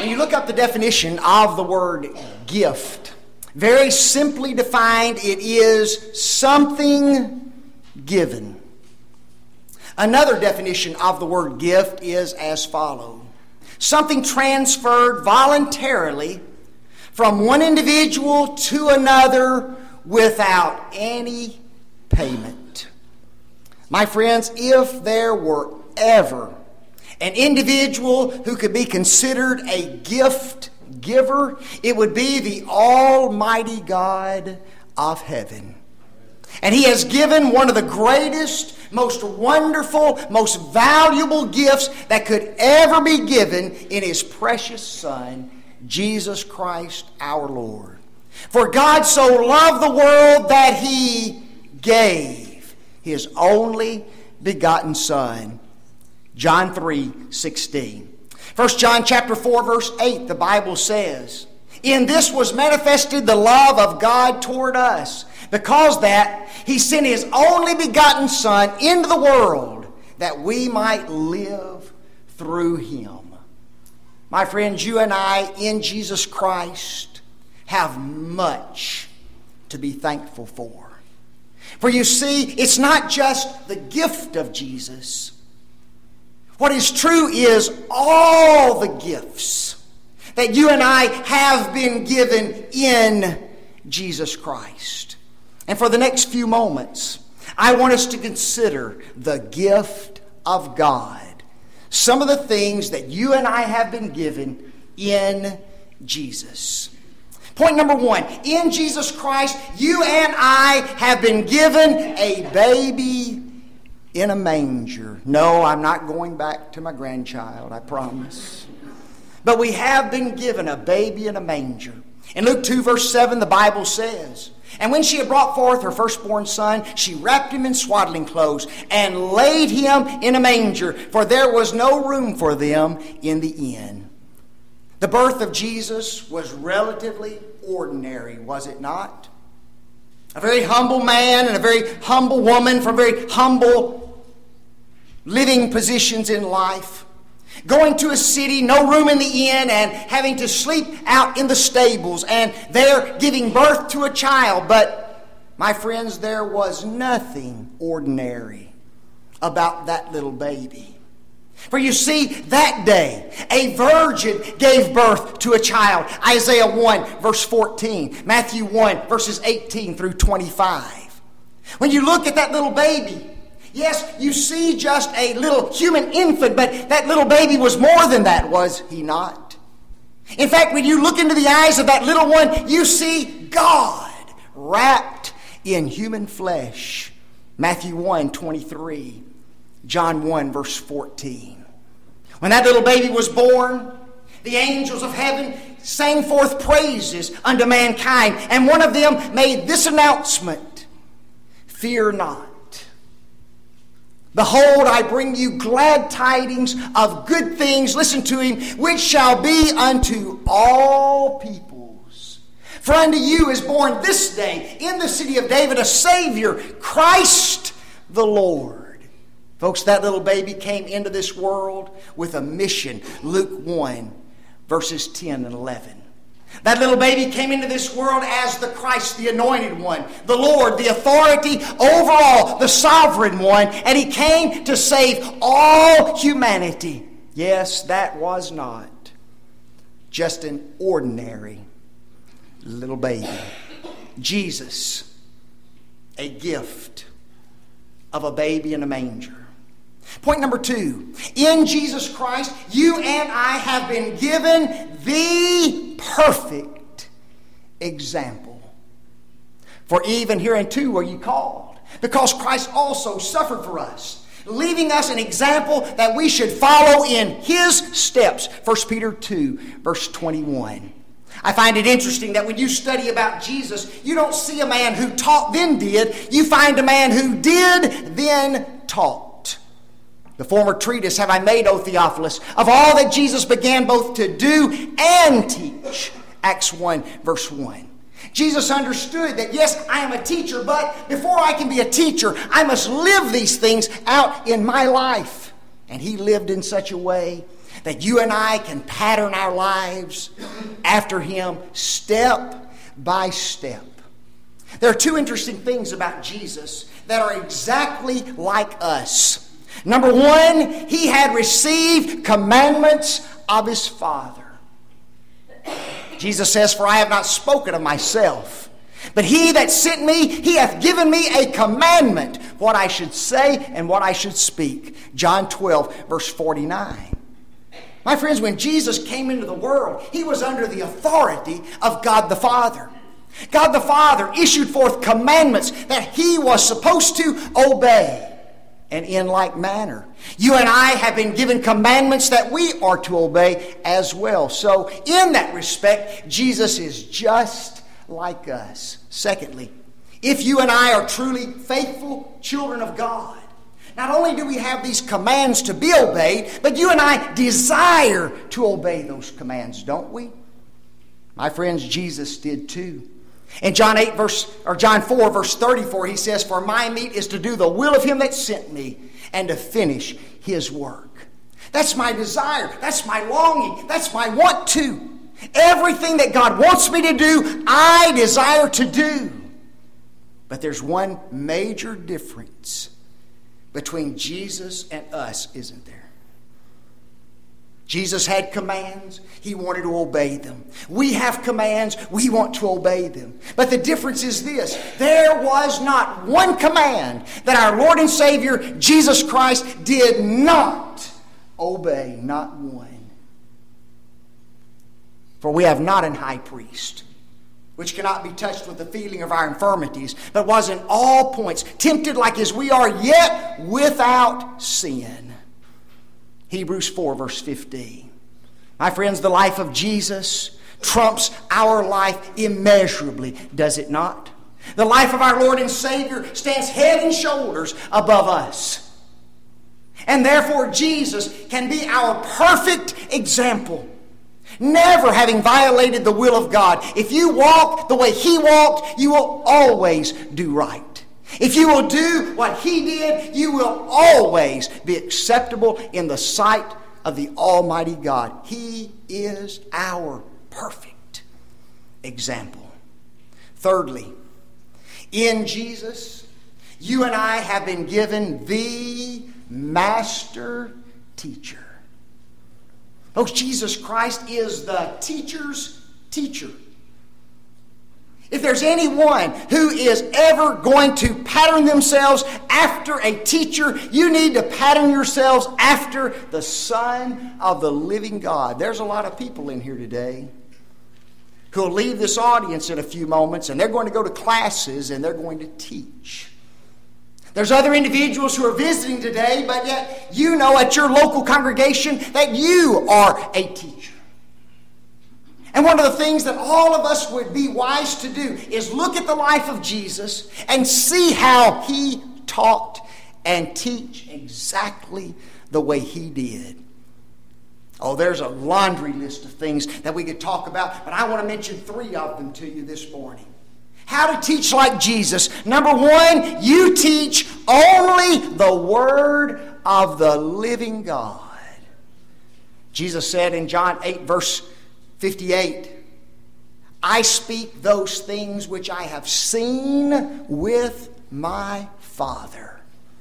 When you look up the definition of the word gift, very simply defined, it is something given. Another definition of the word gift is as follows: something transferred voluntarily from one individual to another without any payment. My friends, if there were ever an individual who could be considered a gift giver, it would be the Almighty God of heaven. And He has given one of the greatest, most wonderful, most valuable gifts that could ever be given in His precious Son, Jesus Christ our Lord. For God so loved the world that He gave His only begotten Son. John 3:16. 1 John chapter 4, verse 8, the Bible says, "In this was manifested the love of God toward us, because that He sent His only begotten Son into the world, that we might live through Him." My friends, you and I in Jesus Christ have much to be thankful for. For you see, it's not just the gift of Jesus. What is true is all the gifts that you and I have been given in Jesus Christ. And for the next few moments, I want us to consider the gift of God. Some of the things that you and I have been given in Jesus. Point number one, in Jesus Christ, you and I have been given a baby in a manger. No, I'm not going back to my grandchild, I promise. But we have been given a baby in a manger. In Luke 2, verse 7, the Bible says, "And when she had brought forth her firstborn son, she wrapped him in swaddling clothes and laid him in a manger, for there was no room for them in the inn." The birth of Jesus was relatively ordinary, was it not? A very humble man and a very humble woman from very humble living positions in life, going to a city, no room in the inn, and having to sleep out in the stables, and there giving birth to a child. But, my friends, there was nothing ordinary about that little baby. For you see, that day, a virgin gave birth to a child. Isaiah 1, verse 14. Matthew 1, verses 18 through 25. When you look at that little baby, yes, you see just a little human infant, but that little baby was more than that, was he not? In fact, when you look into the eyes of that little one, you see God wrapped in human flesh. Matthew 1, 23. John 1, verse 14. When that little baby was born, the angels of heaven sang forth praises unto mankind, and one of them made this announcement: "Fear not. Behold, I bring you glad tidings of good things," listen to him, "which shall be unto all peoples. For unto you is born this day in the city of David a Savior, Christ the Lord." Folks, that little baby came into this world with a mission. Luke 1, verses 10 and 11. That little baby came into this world as the Christ, the Anointed One, the Lord, the authority over all, the Sovereign One, and He came to save all humanity. Yes, that was not just an ordinary little baby. Jesus, a gift of a baby in a manger. Point number two, in Jesus Christ, you and I have been given the perfect example. For even hereunto are ye called, because Christ also suffered for us, leaving us an example that we should follow in His steps. 1 Peter 2, verse 21. I find it interesting that when you study about Jesus, you don't see a man who taught then did. You find a man who did then taught. The former treatise have I made, O Theophilus, of all that Jesus began both to do and teach. Acts 1, verse 1. Jesus understood that, yes, I am a teacher, but before I can be a teacher, I must live these things out in my life. And He lived in such a way that you and I can pattern our lives after Him step by step. There are two interesting things about Jesus that are exactly like us. Number one, He had received commandments of His Father. Jesus says, "For I have not spoken of myself, but He that sent me, He hath given me a commandment, what I should say and what I should speak." John 12, verse 49. My friends, when Jesus came into the world, He was under the authority of God the Father. God the Father issued forth commandments that He was supposed to obey. And in like manner, you and I have been given commandments that we are to obey as well. So in that respect, Jesus is just like us. Secondly, if you and I are truly faithful children of God, not only do we have these commands to be obeyed, but you and I desire to obey those commands, don't we? My friends, Jesus did too. In John 4, verse 34, He says, "For my meat is to do the will of Him that sent me, and to finish His work." That's my desire. That's my longing. That's my want to. Everything that God wants me to do, I desire to do. But there's one major difference between Jesus and us, isn't there? Jesus had commands. He wanted to obey them. We have commands. We want to obey them. But the difference is this. There was not one command that our Lord and Savior, Jesus Christ, did not obey. Not one. For we have not an high priest, which cannot be touched with the feeling of our infirmities, but was in all points tempted like as we are, yet without sin. Hebrews 4, verse 15. My friends, the life of Jesus trumps our life immeasurably, does it not? The life of our Lord and Savior stands head and shoulders above us. And therefore Jesus can be our perfect example, never having violated the will of God. If you walk the way He walked, you will always do right. If you will do what He did, you will always be acceptable in the sight of the Almighty God. He is our perfect example. Thirdly, in Jesus, you and I have been given the Master Teacher. Folks, Jesus Christ is the teacher's teacher. If there's anyone who is ever going to pattern themselves after a teacher, you need to pattern yourselves after the Son of the living God. There's a lot of people in here today who will leave this audience in a few moments, and they're going to go to classes and they're going to teach. There's other individuals who are visiting today, but yet you know at your local congregation that you are a teacher. And one of the things that all of us would be wise to do is look at the life of Jesus and see how He taught and teach exactly the way He did. Oh, there's a laundry list of things that we could talk about, but I want to mention 3 of them to you this morning. How to teach like Jesus. Number 1, you teach only the Word of the living God. Jesus said in John 8, verse 58, "I speak those things which I have seen with my Father."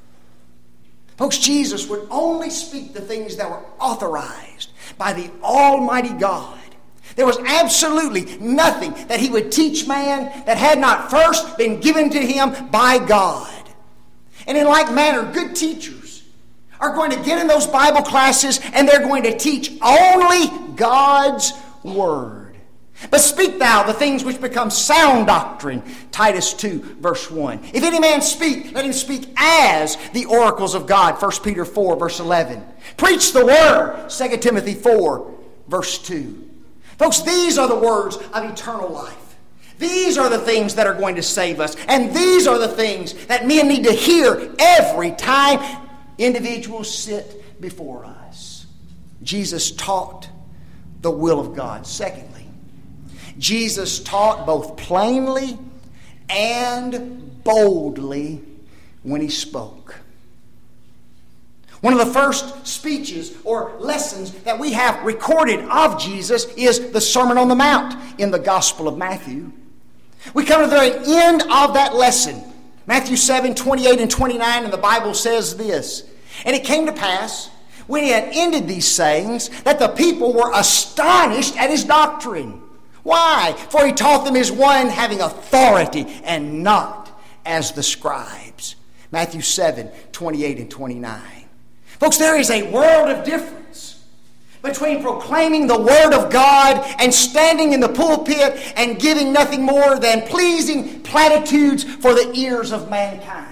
Folks, Jesus would only speak the things that were authorized by the Almighty God. There was absolutely nothing that He would teach man that had not first been given to Him by God. And in like manner, good teachers are going to get in those Bible classes and they're going to teach only God's Word. But speak thou the things which become sound doctrine. Titus 2, verse 1. If any man speak, let him speak as the oracles of God. 1 Peter 4, verse 11. Preach the Word. 2 Timothy 4, verse 2. Folks, these are the words of eternal life. These are the things that are going to save us. And these are the things that men need to hear every time individuals sit before us. Jesus taught the will of God. Secondly, Jesus taught both plainly and boldly when He spoke. One of the first speeches or lessons that we have recorded of Jesus is the Sermon on the Mount in the Gospel of Matthew. We come to the very end of that lesson, Matthew 7, 28 and 29, and the Bible says this, "And it came to pass, when he had ended these sayings, that the people were astonished at his doctrine. Why? For he taught them as one having authority and not as the scribes." Matthew 7, 28 and 29. Folks, there is a world of difference between proclaiming the Word of God and standing in the pulpit and giving nothing more than pleasing platitudes for the ears of mankind.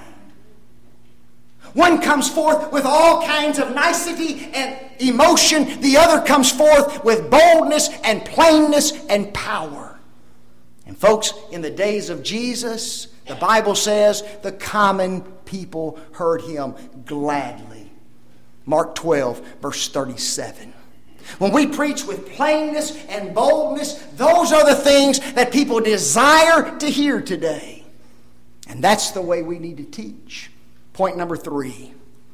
One comes forth with all kinds of nicety and emotion. The other comes forth with boldness and plainness and power. And folks, in the days of Jesus, the Bible says the common people heard him gladly. Mark 12, verse 37. When we preach with plainness and boldness, those are the things that people desire to hear today. And that's the way we need to teach. Point number 3.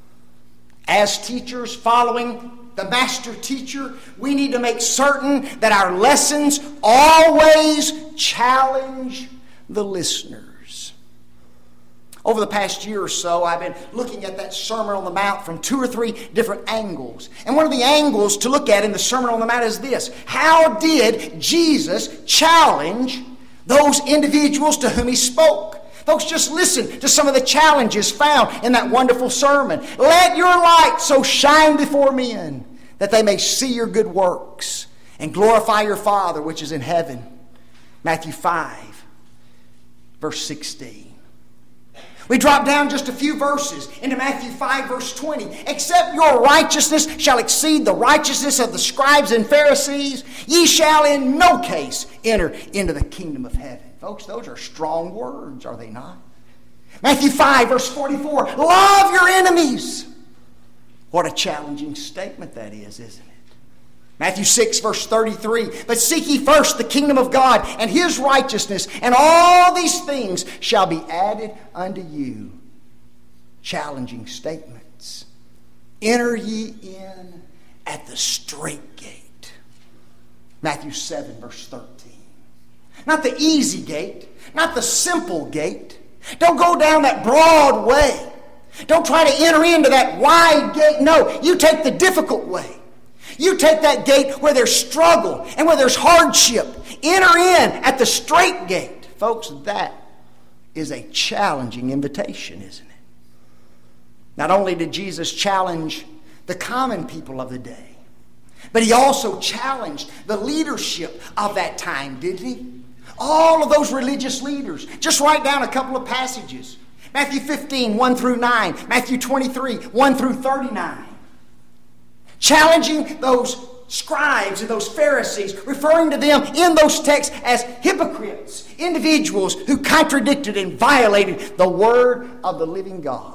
As teachers following the master teacher, we need to make certain that our lessons always challenge the listeners. Over the past year or so, I've been looking at that Sermon on the Mount from 2 or 3 different angles. And one of the angles to look at in the Sermon on the Mount is this: how did Jesus challenge those individuals to whom he spoke? Folks, just listen to some of the challenges found in that wonderful sermon. "Let your light so shine before men that they may see your good works and glorify your Father which is in heaven." Matthew 5, verse 16. We drop down just a few verses into Matthew 5, verse 20. "Except your righteousness shall exceed the righteousness of the scribes and Pharisees, ye shall in no case enter into the kingdom of heaven." Folks, those are strong words, are they not? Matthew 5, verse 44. "Love your enemies." What a challenging statement that is, isn't it? Matthew 6, verse 33. "But seek ye first the kingdom of God and his righteousness, and all these things shall be added unto you." Challenging statements. "Enter ye in at the strait gate." Matthew 7, verse 13. Not the easy gate, not the simple gate. Don't go down that broad way. Don't try to enter into that wide gate. No, you take the difficult way. You take that gate where there's struggle and where there's hardship. Enter in at the strait gate. Folks, that is a challenging invitation, isn't it? Not only did Jesus challenge the common people of the day, but he also challenged the leadership of that time, didn't he? All of those religious leaders. Just write down a couple of passages. Matthew 15, 1 through 9. Matthew 23, 1 through 39. Challenging those scribes and those Pharisees, referring to them in those texts as hypocrites, individuals who contradicted and violated the word of the living God.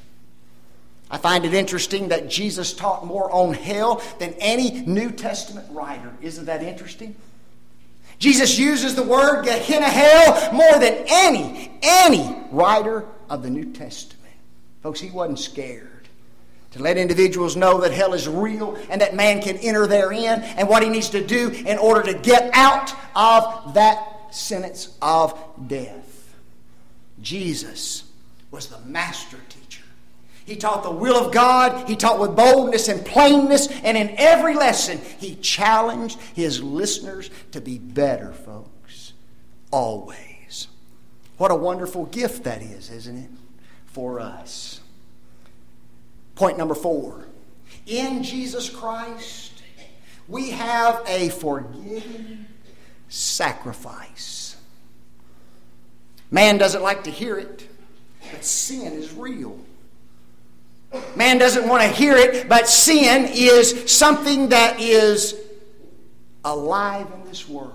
I find it interesting that Jesus taught more on hell than any New Testament writer. Isn't that interesting? Jesus uses the word Gehenna, hell, more than any writer of the New Testament. Folks, he wasn't scared to let individuals know that hell is real and that man can enter therein and what he needs to do in order to get out of that sentence of death. Jesus was the master teacher. He taught the will of God. He taught with boldness and plainness. And in every lesson, he challenged his listeners to be better, folks. Always. What a wonderful gift that is, isn't it? For us. Point number 4. In Jesus Christ, we have a forgiving sacrifice. Man doesn't like to hear it, but sin is real. Man doesn't want to hear it, but sin is something that is alive in this world.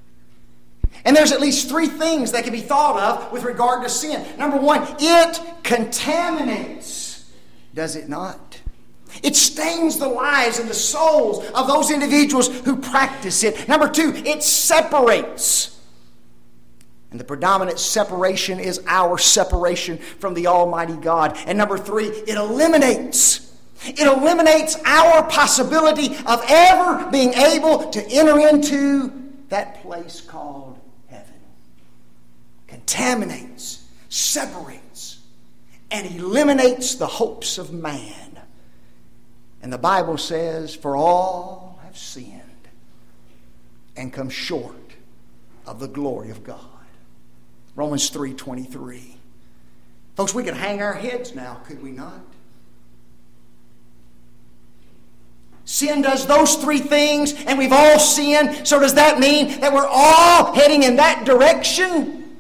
And there's at least 3 things that can be thought of with regard to sin. Number 1, it contaminates. Does it not? It stains the lives and the souls of those individuals who practice it. Number 2, it separates. And the predominant separation is our separation from the Almighty God. And number 3, it eliminates. It eliminates our possibility of ever being able to enter into that place called heaven. Contaminates, separates, and eliminates the hopes of man. And the Bible says, for all have sinned and come short of the glory of God. Romans 3:23. Folks, we could hang our heads now, could we not? Sin does those three things, and we've all sinned. So does that mean that we're all heading in that direction?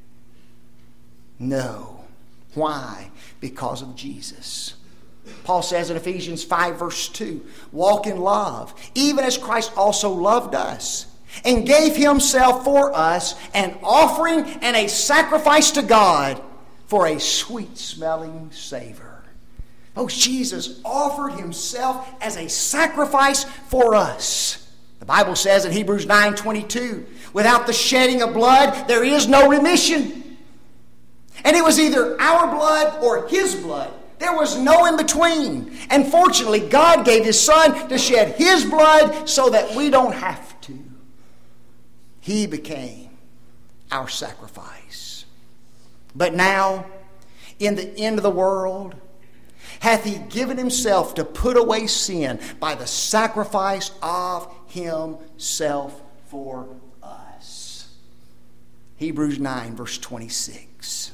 No. Why? Because of Jesus. Paul says in Ephesians 5 verse 2, walk in love, even as Christ also loved us, and gave himself for us an offering and a sacrifice to God for a sweet-smelling savor. Folks, Jesus offered himself as a sacrifice for us. The Bible says in Hebrews 9:22, without the shedding of blood, there is no remission. And it was either our blood or his blood. There was no in between. And fortunately, God gave his Son to shed his blood so that we don't have to. He became our sacrifice. But now, in the end of the world, hath he given himself to put away sin by the sacrifice of himself for us. Hebrews 9, verse 26.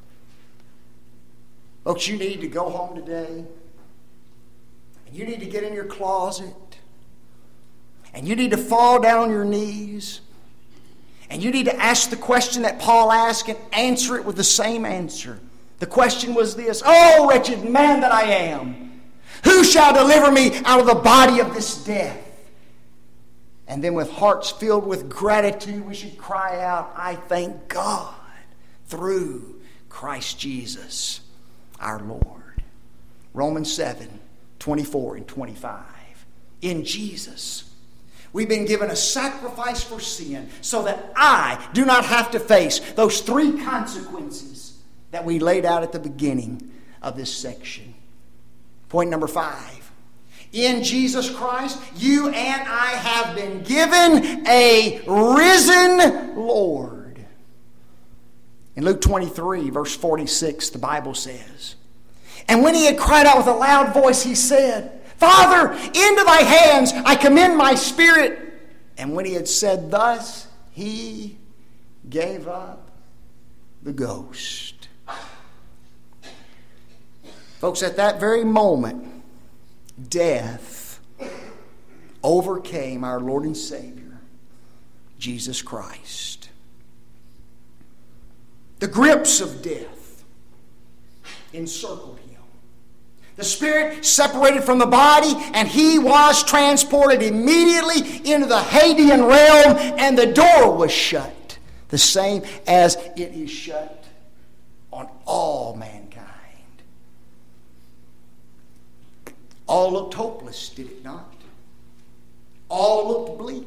Folks, you need to go home today, and you need to get in your closet, and you need to fall down on your knees, and you need to ask the question that Paul asked and answer it with the same answer. The question was this: oh, wretched man that I am, who shall deliver me out of the body of this death? And then with hearts filled with gratitude, we should cry out, I thank God through Christ Jesus our Lord. Romans 7:24 and 25. In Jesus, we've been given a sacrifice for sin so that I do not have to face those three consequences that we laid out at the beginning of this section. Point number 5. In Jesus Christ, you and I have been given a risen Lord. In Luke 23, verse 46, the Bible says, and when he had cried out with a loud voice, he said, Father, into thy hands I commend my spirit. And when he had said thus, he gave up the ghost. Folks, at that very moment, death overcame our Lord and Savior, Jesus Christ. The grips of death encircled him. The spirit separated from the body, and he was transported immediately into the Hadean realm, and the door was shut, the same as it is shut on all mankind. All looked hopeless, did it not? All looked bleak.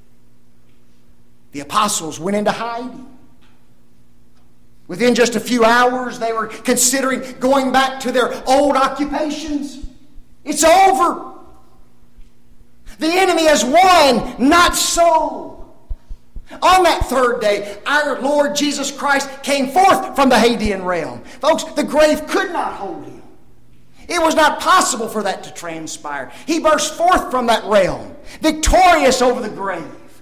The apostles went into hiding. Within just a few hours, they were considering going back to their old occupations. It's over. The enemy has won. Not so. On that third day, our Lord Jesus Christ came forth from the Hadean realm. Folks, the grave could not hold him. It was not possible for that to transpire. He burst forth from that realm, victorious over the grave.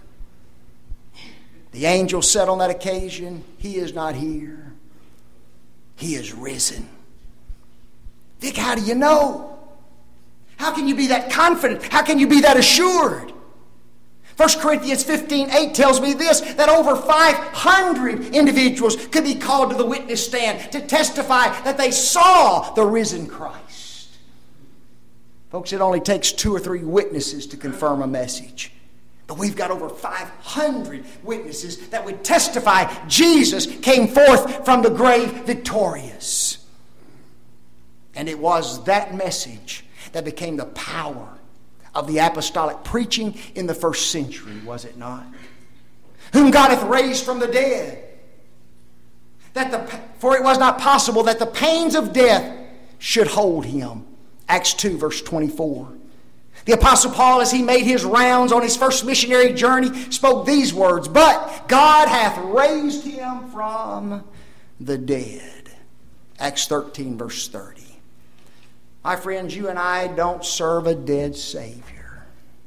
The angel said on that occasion, he is not here. He is risen. Vic, how do you know? How can you be that confident? How can you be that assured? 1 Corinthians 15:8 tells me this, that over 500 individuals could be called to the witness stand to testify that they saw the risen Christ. Folks, it only takes 2 or 3 witnesses to confirm a message. But we've got over 500 witnesses that would testify Jesus came forth from the grave victorious. And it was that message that became the power of the apostolic preaching in the first century, was it not? Whom God hath raised from the dead. For it was not possible that the pains of death should hold him. Acts 2, verse 24. The Apostle Paul, as he made his rounds on his first missionary journey, spoke these words, "But God hath raised him from the dead." Acts 13, verse 30. My friends, you and I don't serve a dead Savior.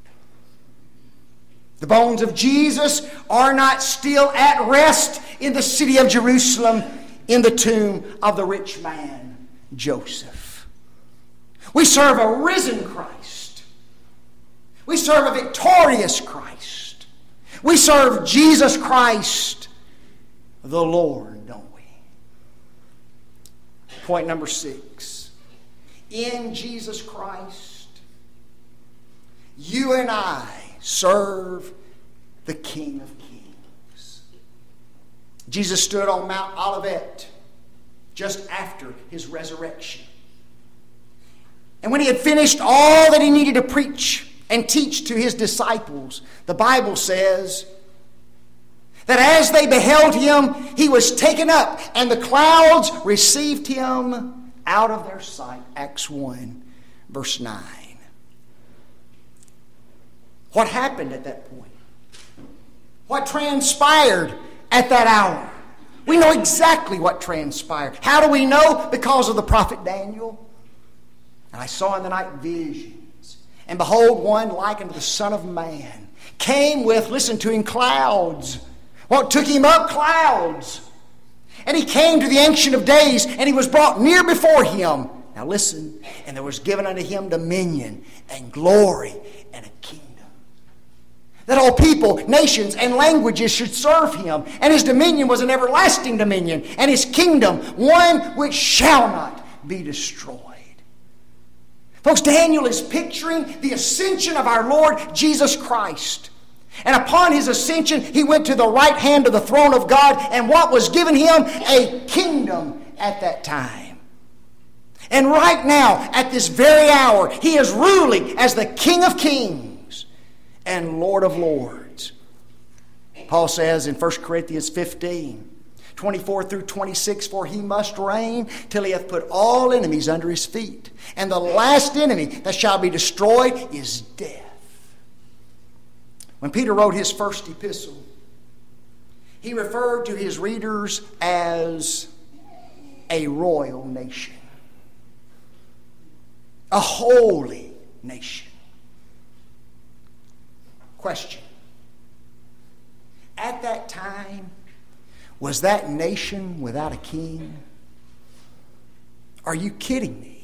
The bones of Jesus are not still at rest in the city of Jerusalem in the tomb of the rich man, Joseph. We serve a risen Christ. We serve a victorious Christ. We serve Jesus Christ, the Lord, don't we? Point number 6. In Jesus Christ, you and I serve the King of Kings. Jesus stood on Mount Olivet just after his resurrection. And when he had finished all that he needed to preach and teach to his disciples, the Bible says that as they beheld him, he was taken up, and the clouds received him out of their sight. Acts 1, verse 9. What happened at that point? What transpired at that hour? We know exactly what transpired. How do we know? Because of the prophet Daniel. And I saw in the night visions, and behold, one like unto the Son of Man came with, listen to him, clouds. What took him up? Clouds. And he came to the Ancient of Days, and he was brought near before him. Now listen, and there was given unto him dominion and glory and a kingdom, that all people, nations, and languages should serve him. And his dominion was an everlasting dominion, and his kingdom one which shall not be destroyed. Folks, Daniel is picturing the ascension of our Lord Jesus Christ. And upon his ascension, he went to the right hand of the throne of God, and what was given him? A kingdom at that time. And right now, at this very hour, he is ruling as the King of Kings and Lord of Lords. Paul says in 1 Corinthians 15, 24 through 26, "For he must reign till he hath put all enemies under his feet. And the last enemy that shall be destroyed is death." When Peter wrote his first epistle, he referred to his readers as a royal nation, a holy nation. Question: at that time, was that nation without a king? Are you kidding me?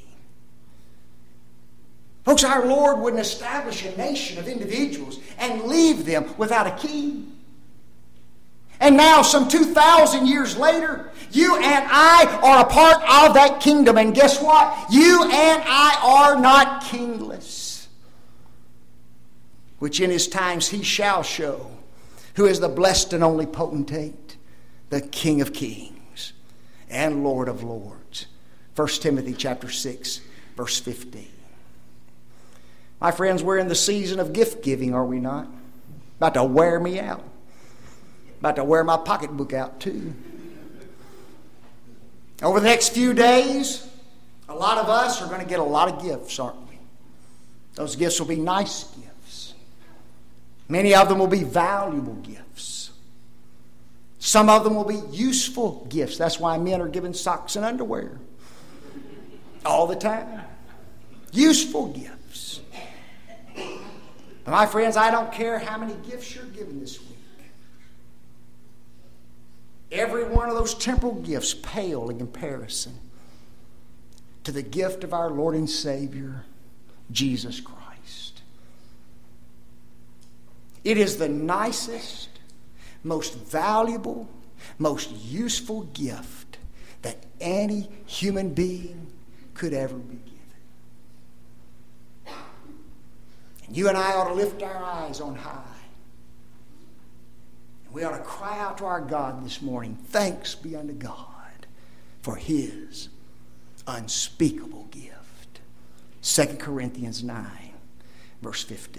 Folks, our Lord wouldn't establish a nation of individuals and leave them without a king. And now, some 2,000 years later, you and I are a part of that kingdom. And guess what? You and I are not kingless, which in his times he shall show, who is the blessed and only potentate, the King of Kings and Lord of Lords. 1 Timothy chapter 6, verse 15. My friends, we're in the season of gift giving, are we not? About to wear me out. About to wear my pocketbook out too. Over the next few days, a lot of us are going to get a lot of gifts, aren't we? Those gifts will be nice gifts. Many of them will be valuable gifts. Some of them will be useful gifts. That's why men are given socks and underwear all the time. Useful gifts. But my friends, I don't care how many gifts you're given this week. Every one of those temporal gifts pale in comparison to the gift of our Lord and Savior, Jesus Christ. It is the nicest, most valuable, most useful gift that any human being could ever be given. And you and I ought to lift our eyes on high. And we ought to cry out to our God this morning, thanks be unto God for his unspeakable gift. 2 Corinthians 9, verse 15.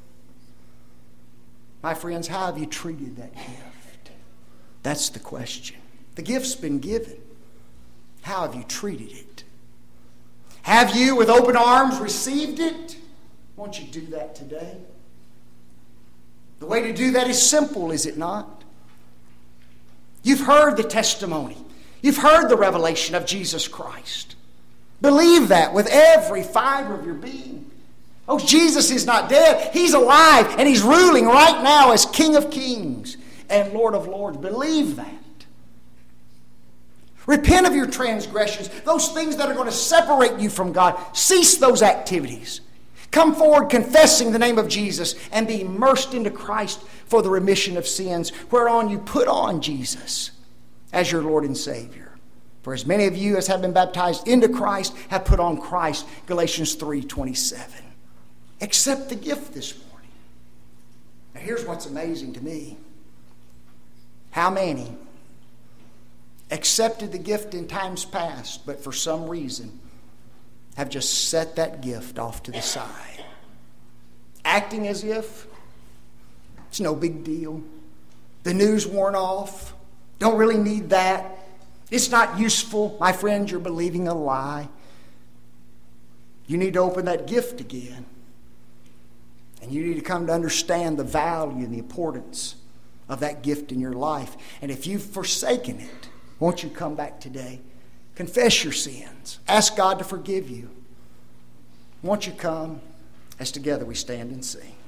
My friends, how have you treated that gift? That's the question. The gift's been given. How have you treated it? Have you, with open arms, received it? Won't you do that today? The way to do that is simple, is it not? You've heard the testimony. You've heard the revelation of Jesus Christ. Believe that with every fiber of your being. Oh, Jesus is not dead. He's alive, and He's ruling right now as King of Kings and Lord of Lords. Believe that. Repent of your transgressions, those things that are going to separate you from God. Cease those activities. Come forward confessing the name of Jesus and be immersed into Christ for the remission of sins, whereon you put on Jesus as your Lord and Savior. For as many of you as have been baptized into Christ have put on Christ, Galatians 3:27. Accept the gift this morning. Now here's what's amazing to me. How many accepted the gift in times past, but for some reason have just set that gift off to the side, acting as if it's no big deal. The news worn off. Don't really need that. It's not useful. My friends, you're believing a lie. You need to open that gift again. And you need to come to understand the value and the importance of that gift in your life. And if you've forsaken it, won't you come back today? Confess your sins. Ask God to forgive you. Won't you come as together we stand and sing?